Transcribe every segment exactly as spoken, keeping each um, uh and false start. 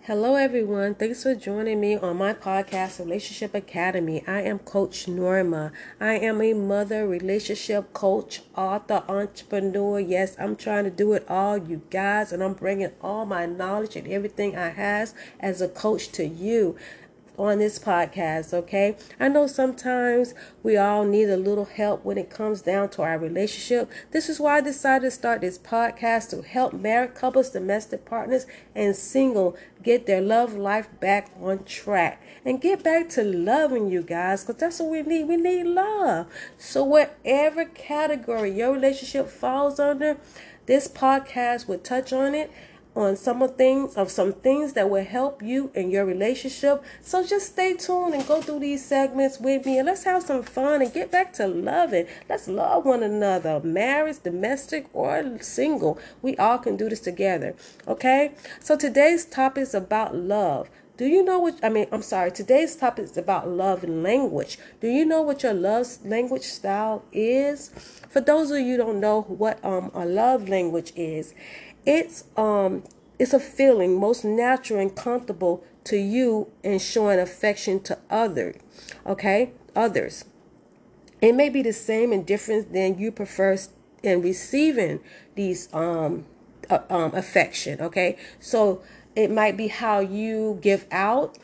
Hello, everyone. Thanks for joining me on my podcast, Relationship Academy. I am Coach Norma. I am a mother, relationship coach, author, entrepreneur. Yes, I'm trying to do it all, you guys, and I'm bringing all my knowledge and everything I have as a coach to you on this podcast. Okay, I know sometimes we all need a little help when it comes down to our relationship. This is why I decided to start this podcast to help married couples, domestic partners, and single get their love life back on track and get back to loving you guys, because that's what we need. We need love. So whatever category your relationship falls under, this podcast will touch on it, on some of things of some things that will help you in your relationship. So just stay tuned and go through these segments with me, and let's have some fun and get back to loving. Let's love one another, marriage, domestic, or single. We all can do this together. Okay, so today's topic is about love. Do you know what I mean? I'm sorry. Today's topic is about love and language. Do you know what your love language style is? For those of you who don't know what um a love language is, it's um it's a feeling most natural and comfortable to you in showing affection to others. Okay, others. It may be the same and different than you prefer in receiving these um uh, um affection. Okay, so it might be how you give out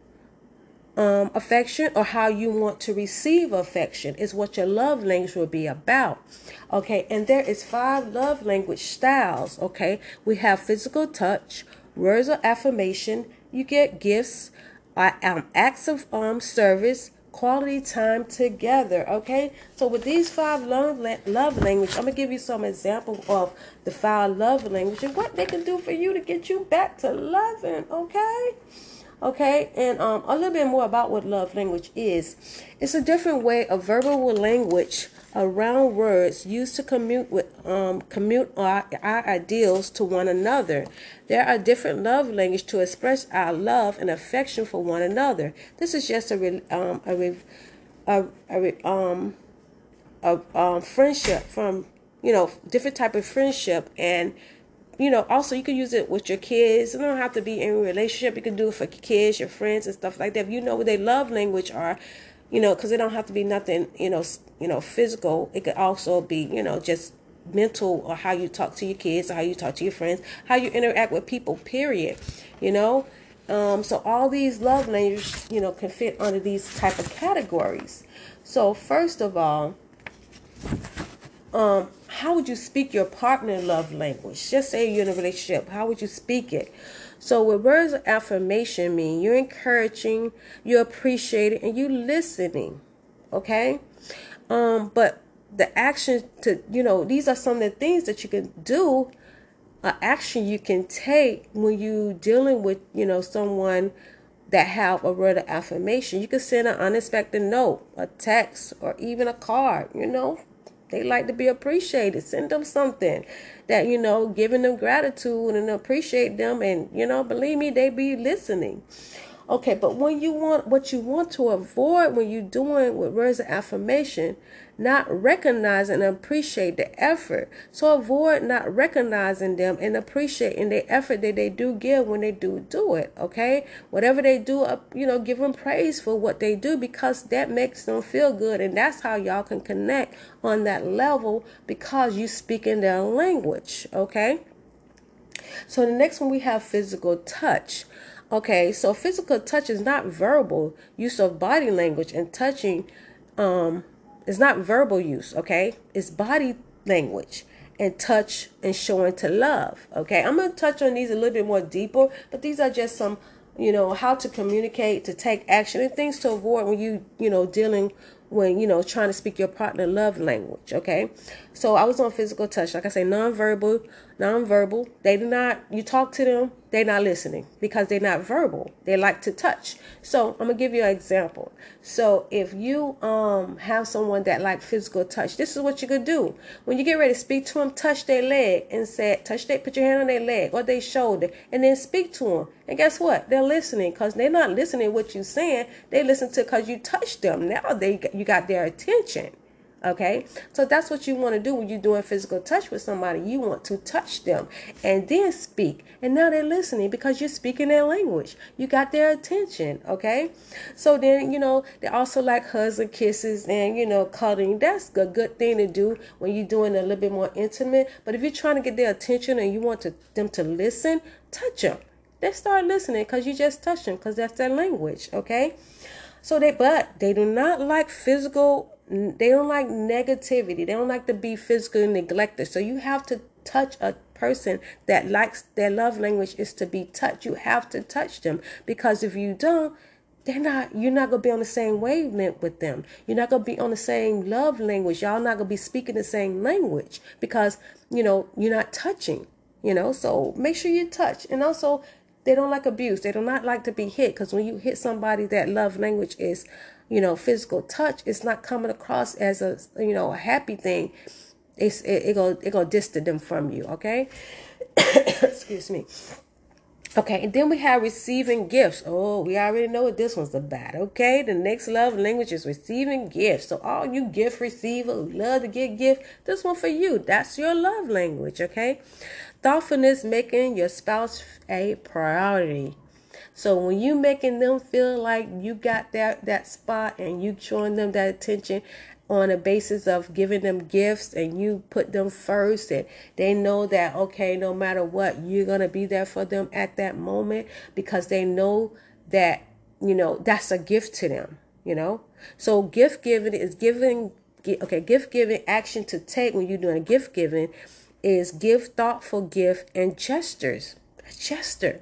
um, affection or how you want to receive affection is what your love language will be about. Okay, and there is five love language styles. Okay, we have physical touch, words of affirmation, you get gifts, uh, um, acts of um, service, quality time together. Okay, so with these five love love language, I'm gonna give you some examples of the five love language and what they can do for you to get you back to loving. Okay. Okay, and um, a little bit more about what love language is. It's a different way of verbal language around words used to commute with um commute our, our ideals to one another. There are different love language to express our love and affection for one another. This is just a um a a, a um a um friendship from you know different type of friendship. And you know, also you can use it with your kids. You don't have to be in a relationship. You can do it for kids, your friends, and stuff like that. If you know what their love language are, you know, because it don't have to be nothing, you know, you know, physical. It could also be, you know, just mental, or how you talk to your kids, or how you talk to your friends, how you interact with people. Period. You know, um, so all these love languages, you know, can fit under these type of categories. So first of all, um. how would you speak your partner love language? Just say you're in a relationship. How would you speak it? So what words of affirmation mean? You're encouraging, you appreciate it, and you listening. Okay? Um, but the action to, you know, these are some of the things that you can do, uh, action you can take when you dealing with, you know, someone that have a word of affirmation. You can send an unexpected note, a text, or even a card, you know. They like to be appreciated. Send them something that, you know, giving them gratitude and appreciate them. And, you know, believe me, they be listening. Okay, but when you want, what you want to avoid when you're doing with words of affirmation, not recognizing and appreciate the effort. So avoid not recognizing them and appreciating the effort that they do give when they do do it. Okay, whatever they do, you know, give them praise for what they do, because that makes them feel good, and that's how y'all can connect on that level, because you speak in their language. Okay. So the next one we have physical touch. Okay, so physical touch is not verbal use of body language, and touching um is not verbal use. Okay, it's body language and touch and showing to love. Okay, I'm going to touch on these a little bit more deeper, but these are just some, you know, how to communicate, to take action, and things to avoid when you, you know, dealing when, you know, trying to speak your partner love language. Okay, so I was on physical touch. Like I say, non-verbal, non-verbal. They do not, you talk to them, they're not listening because they're not verbal. They like to touch. So I'm gonna give you an example. So if you um have someone that like physical touch, this is what you could do. When you get ready to speak to them, touch their leg and say, touch their, put your hand on their leg or their shoulder, and then speak to them. And guess what? They're listening, because they're not listening to what you're saying. They listen to because you touched them. Now they you got their attention. Okay, so that's what you want to do when you're doing physical touch with somebody. You want to touch them and then speak. And now they're listening because you're speaking their language. You got their attention. Okay, so then, you know, they also like hugs and kisses and, you know, cuddling. That's a good thing to do when you're doing a little bit more intimate. But if you're trying to get their attention and you want to, them to listen, touch them. They start listening because you just touch them because that's their language. Okay, so they, but they do not like physical. They don't like negativity. They don't like to be physically neglected. So you have to touch a person that likes, their love language is to be touched. You have to touch them, because if you don't, they're not, you're not going to be on the same wavelength with them. You're not going to be on the same love language. Y'all not going to be speaking the same language because, you know, you're not touching, you know, so make sure you touch. And also, they don't like abuse. They do not like to be hit, because when you hit somebody, that love language is, you know, physical touch. It's not coming across as a, you know, a happy thing. It's, it, it go, it go distant them from you. Okay. Excuse me. Okay, and then we have receiving gifts. Oh, we already know what this one's about. Okay, the next love language is receiving gifts. So all you gift receivers who love to get gifts, this one for you. That's your love language. Okay, thoughtfulness, making your spouse a priority. So when you making them feel like you got that that spot and you showing them that attention on a basis of giving them gifts, and you put them first, and they know that, okay, no matter what, you're going to be there for them at that moment, because they know that, you know, that's a gift to them, you know. So gift giving is giving, okay, gift giving action to take when you're doing a gift giving is give thoughtful gift and gestures. A gesture.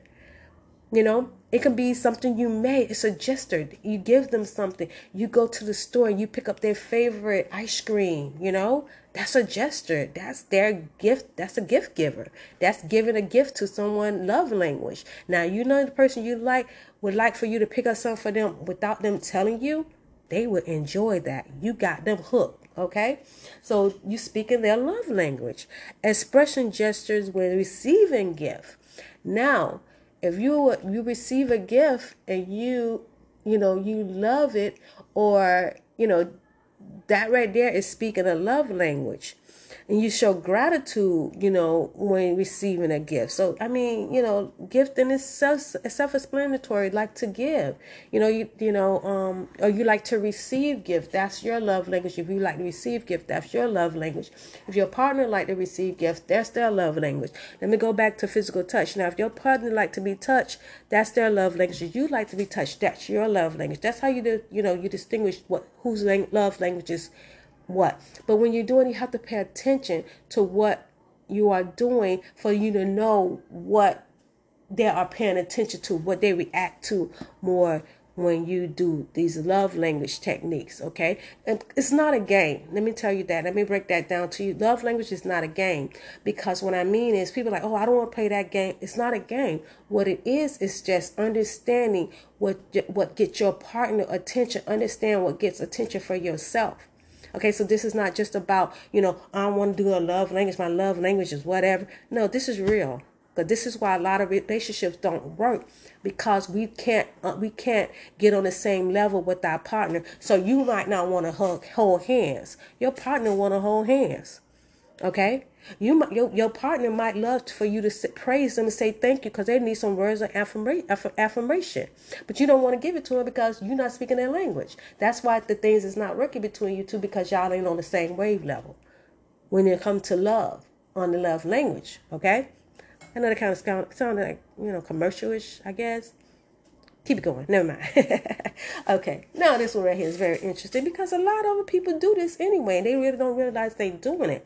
You know, it can be something you made. It's a gesture. You give them something. You go to the store and you pick up their favorite ice cream. You know, that's a gesture. That's their gift. That's a gift giver. That's giving a gift to someone love language. Now, you know, the person you like would like for you to pick up something for them without them telling you. They would enjoy that. You got them hooked. Okay, so you speak in their love language. Expression gestures when receiving gift. Now, if you you receive a gift and you, you know, you love it, or, you know, that right there is speaking a love language. And you show gratitude, you know, when receiving a gift. So, I mean, you know, gifting is self, self-explanatory, like to give. You know, you you know, um, or you like to receive gift. That's your love language. If you like to receive gift, that's your love language. If your partner like to receive gift, that's their love language. Let me go back to physical touch. Now, if your partner like to be touched, that's their love language. If you like to be touched, that's your love language. That's how you do, you know, you distinguish what whose lang- love language is what. But when you're doing, you have to pay attention to what you are doing for you to know what they are paying attention to, what they react to more when you do these love language techniques. Okay, and it's not a game. Let me tell you that. Let me break that down to you. Love language is not a game, because what I mean is people are like, oh, I don't want to play that game. It's not a game. What it is is just understanding what what gets your partner attention. Understand what gets attention for yourself. Okay, so this is not just about, you know, I want to do a love language. My love language is whatever. No, this is real. But this is why a lot of relationships don't work, because we can't uh, we can't get on the same level with our partner. So you might not want to hug, hold hands. Your partner want to hold hands. Okay, you might, your your partner might love for you to sit, praise them and say thank you, because they need some words of affirmation, affirmation. But you don't want to give it to them because you're not speaking their language. That's why the things is not working between you two, because y'all ain't on the same wave level when it comes to love, on the love language. Okay, I know that kind of sound, sounded like, you know, commercial-ish, I guess. Keep it going. Never mind. Okay. Now this one right here is very interesting, because a lot of people do this anyway, and they really don't realize they're doing it.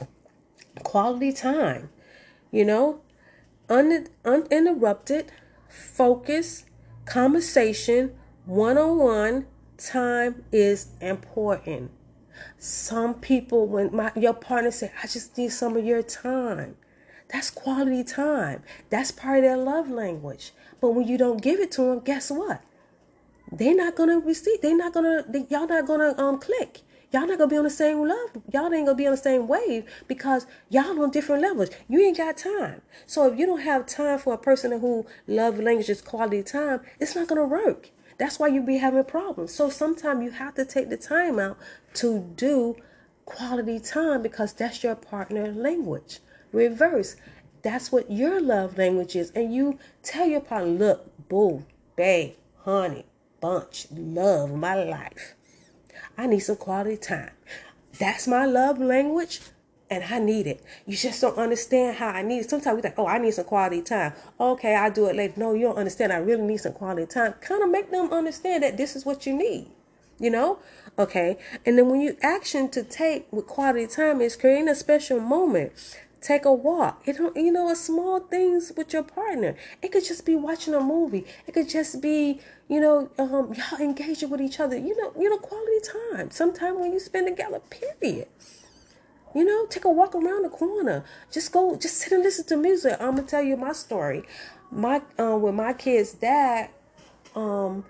Quality time. You know, un- uninterrupted, focus, conversation, one-on-one time is important. Some people, when my your partner say, I just need some of your time. That's quality time. That's part of their love language. But when you don't give it to them, guess what? They're not gonna receive. They're not gonna. They, y'all not gonna um click. Y'all not gonna be on the same love. Y'all ain't gonna be on the same wave, because y'all on different levels. You ain't got time. So if you don't have time for a person who love language is quality time, it's not gonna work. That's why you be having problems. So sometimes you have to take the time out to do quality time because that's your partner language. Reverse, that's what your love language is. And you tell your partner, look, boo, babe, honey, bunch, love, my life, I need some quality time. That's my love language, and I need it. You just don't understand how I need it. Sometimes we think, oh, I need some quality time. Okay, I'll do it later. No, you don't understand. I really need some quality time. Kind of make them understand that this is what you need. You know? Okay. And then when you action to take with quality time is creating a special moment. Take a walk. It don't, you know, a small things with your partner. It could just be watching a movie. It could just be, you know, um, y'all engaging with each other. You know, you know, quality time. Sometime when you spend together, period. You know, take a walk around the corner. Just go, just sit and listen to music. I'm gonna tell you my story. My um, with my kid's dad, um,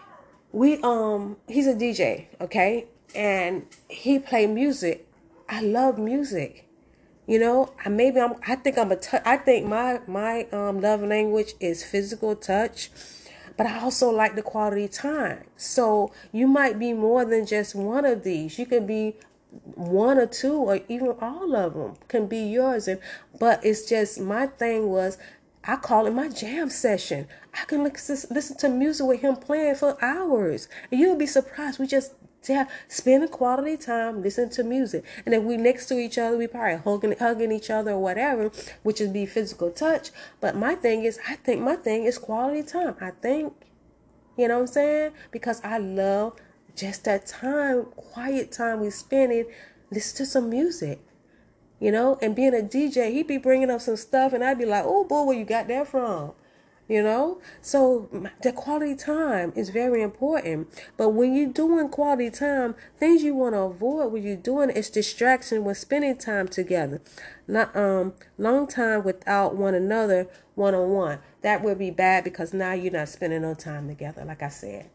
we um, he's a D J, okay, and he play music. I love music. You know, I maybe I'm. I think I'm a. T- I think my my um love language is physical touch, but I also like the quality time. So you might be more than just one of these. You could be one or two, or even all of them can be yours. And but it's just my thing was, I call it my jam session. I can listen, listen to music with him playing for hours, and you'll be surprised. We just yeah, spend a quality time listening to music. And if we next to each other, we probably hugging hugging each other or whatever, which would be physical touch. But my thing is, I think my thing is quality time. I think, you know what I'm saying? Because I love just that time, quiet time we spend it, listen to some music. You know, and being a D J, he'd be bringing up some stuff, and I'd be like, oh, boy, where you got that from? You know, so the quality time is very important. But when you're doing quality time, things you want to avoid when you're doing it is distraction when spending time together. Not um long time without one another, one on one. That would be bad because now you're not spending no time together, like I said.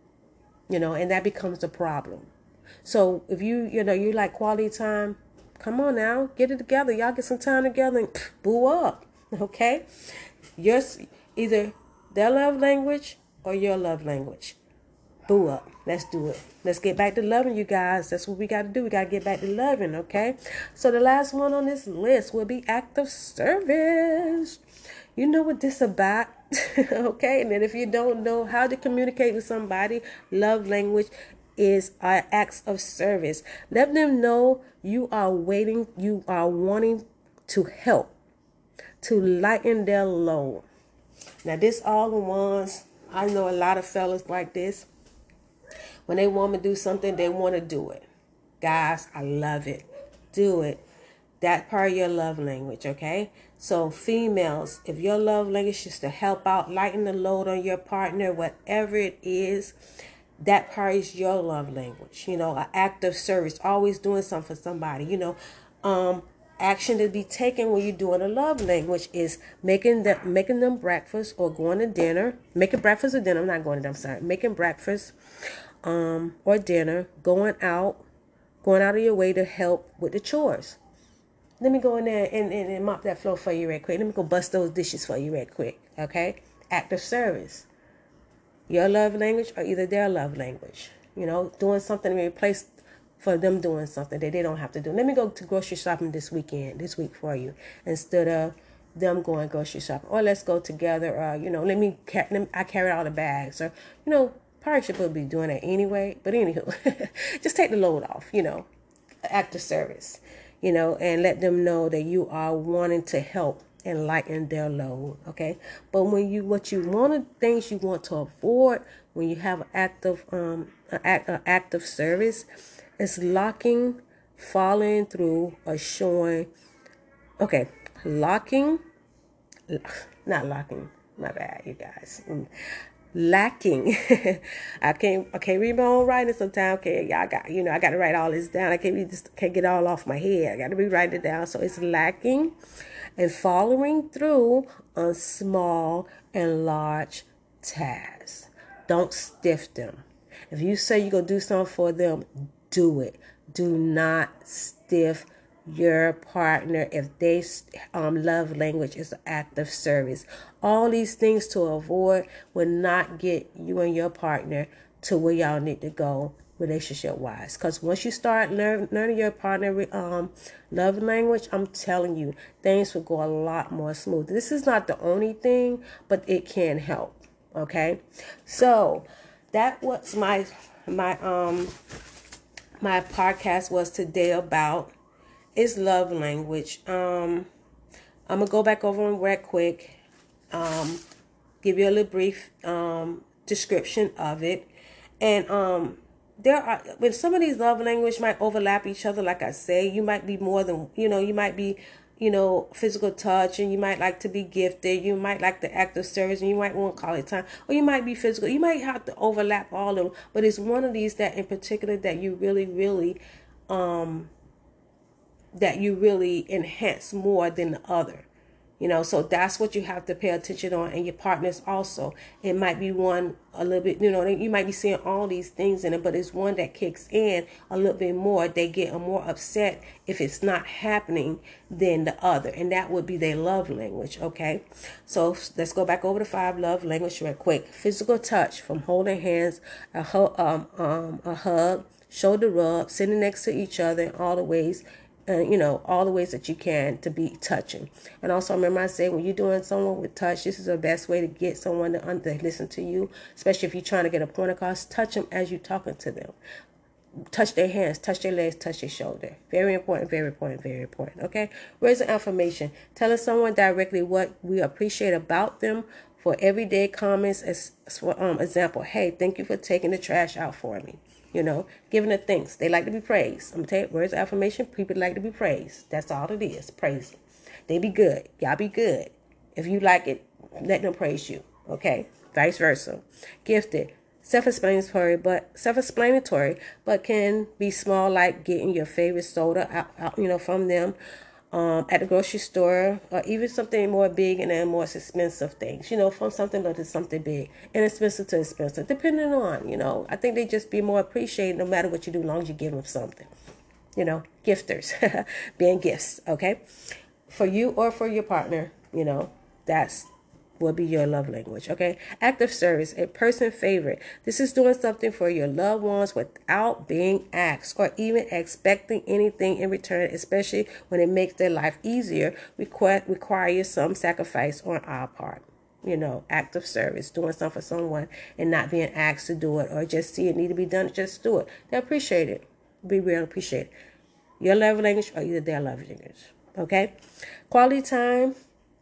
You know, and that becomes a problem. So if you you know you like quality time, come on now, get it together. Y'all get some time together and pff, boo up, okay? Yours, either their love language or your love language. Boo up. Let's do it. Let's get back to loving, you guys. That's what we got to do. We got to get back to loving, okay? So the last one on this list will be act of service. You know what this about, okay? And then if you don't know how to communicate with somebody, love language is our acts of service. Let them know you are waiting, you are wanting to help, to lighten their load. Now, this all the ones, I know a lot of fellas like this. When they want to do something, they want to do it. Guys, I love it. Do it. That part of your love language, okay? So females, if your love language is to help out, lighten the load on your partner, whatever it is, that part is your love language. You know, an act of service, always doing something for somebody. You know, um, action to be taken when you're doing a love language is making them making them breakfast or going to dinner. Making breakfast or dinner. I'm not going to them. I'm sorry. Making breakfast, um, or dinner. Going out, going out of your way to help with the chores. Let me go in there and, and, and mop that floor for you right quick. Let me go bust those dishes for you right quick. Okay? Act of service. Your love language or either their love language. You know, doing something in place for them doing something that they don't have to do. Let me go to grocery shopping this weekend, this week for you, instead of them going grocery shopping. Or let's go together. Or, you know, let me, let me I carry all the bags. Or, you know, probably should be doing that anyway. But anywho, just take the load off, you know, act of service. You know, and let them know that you are wanting to help and lighten their load, okay? But when you, what you want, of things you want to avoid when you have an act of, um, an act, an act of service, is locking, following through, or showing, okay, locking, not locking, my bad, you guys. Lacking. I can't I can't read my own writing sometimes. Okay, y'all got you know I got to write all this down. I can't read this, can't get it all off my head. I got to be writing it down. So it's lacking and following through on small and large tasks. Don't stiff them. If you say you're gonna do something for them, do it. Do not stiff your partner if they um love language is an act of service. All these things to avoid will not get you and your partner to where y'all need to go relationship wise. Because once you start learn, learning your partner um love language, I'm telling you, things will go a lot more smooth. This is not the only thing, but it can help. Okay, so that was my my um my podcast was today about is love language. um I'm gonna go back over them real quick, um give you a little brief um description of it. And um there are, when some of these love language might overlap each other, like I say, you might be more than, you know, you might be, you know, physical touch, and you might like to be gifted, you might like the act of service, and you might want quality time, or you might be physical. You might have to overlap all of them, but it's one of these that in particular that you really, really, um, that you really enhance more than the other. You know, so that's what you have to pay attention on, and your partners also. It might be one a little bit, you know, you might be seeing all these things in it, but it's one that kicks in a little bit more. They get more upset if it's not happening than the other, and that would be their love language. Okay, so let's go back over the five love language real quick. Physical touch, from holding hands, a hug, um, um, a hug, shoulder rub, sitting next to each other in all the ways. Uh, you know, all the ways that you can to be touching. And also remember I said, when you're doing someone with touch, this is the best way to get someone to, un- to listen to you, especially if you're trying to get a point across. Touch them as you're talking to them. Touch their hands, touch their legs, touch their shoulder. Very important, very important, very important. Okay? Words of affirmation. Telling someone directly what we appreciate about them. For everyday comments, as for um, example, hey, thank you for taking the trash out for me. You know, giving the thanks. They like to be praised. I'm going to tell you, words of affirmation, people like to be praised. That's all it is. Praise them. They be good. Y'all be good. If you like it, let them praise you. Okay? Vice versa. Gifted. Self-explanatory, but self-explanatory, but can be small, like getting your favorite soda out, out you know, from them. Um, at the grocery store, or even something more big and then more expensive things, you know, from something to something big, inexpensive to expensive, depending on, you know, I think they just be more appreciated no matter what you do, as long as you give them something, you know, gifters, being gifts, okay, for you or for your partner, you know, that's will be your love language. Okay, active service, a person favorite. This is doing something for your loved ones without being asked or even expecting anything in return, especially when it makes their life easier. Require requires some sacrifice on our part. You know, active service, doing something for someone and not being asked to do it, or just see it need to be done, just do it. They appreciate it. Be real, appreciate it. Your love language or either their love language. Okay, quality time.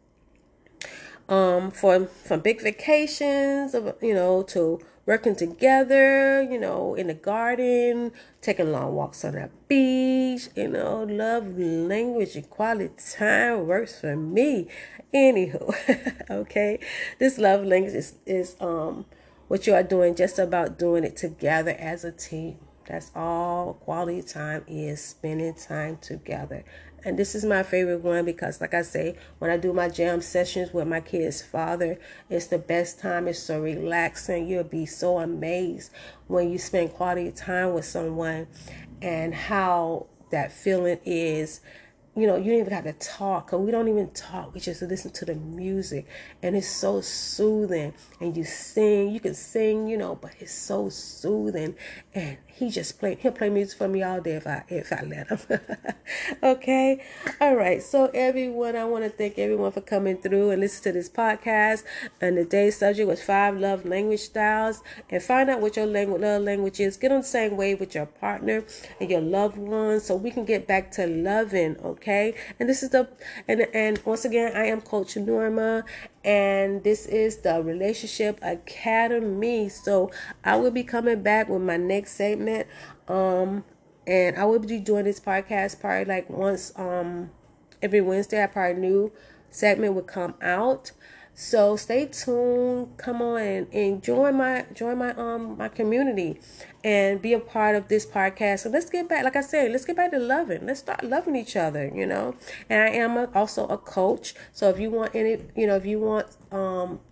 Um, for from big vacations, you know, to working together, you know, in the garden, taking long walks on the beach, you know, love language and quality time works for me. Anywho, okay, this love language is is um what you are doing, just about doing it together as a team. That's all quality time is, spending time together. And this is my favorite one because, like I say, when I do my jam sessions with my kid's father, it's the best time. It's so relaxing. You'll be so amazed when you spend quality time with someone and how that feeling is. You know, you don't even have to talk, or we don't even talk. We just listen to the music, and it's so soothing. And you sing, you can sing, you know, but it's so soothing. And he just play, he'll play music for me all day if I if I let him. Okay, all right. So everyone, I want to thank everyone for coming through and listen to this podcast. And today's subject was five love language styles, and find out what your language love language is. Get on the same wave with your partner and your loved ones, so we can get back to loving. Okay. Okay, and this is the and and once again, I am Coach Norma, and this is the Relationship Academy. So I will be coming back with my next segment, um, and I will be doing this podcast probably like once um every Wednesday. I probably new segment would come out. So stay tuned. Come on and, and join my join my um my community and be a part of this podcast. So let's get back, like I said, let's get back to loving. Let's start loving each other, you know. And I am a, also a coach. So if you want any, you know, if you want um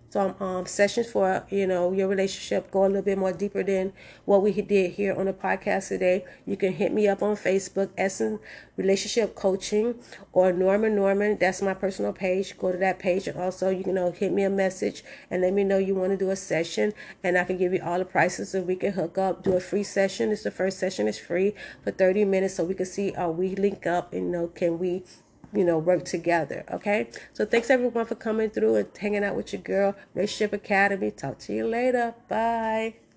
some um, sessions for, you know, your relationship, go a little bit more deeper than what we did here on the podcast today, you can hit me up on Facebook, Essence Relationship Coaching, or Norman Norman. That's my personal page. Go to that page, and also you can, you know, hit me a message and let me know you want to do a session, and I can give you all the prices so we can hook up, do a free session. It's the first session is free for thirty minutes, so we can see how we link up and, you know, can we, you know, work together. Okay, so thanks everyone for coming through and hanging out with your girl, Relationship Academy. Talk to you later. Bye.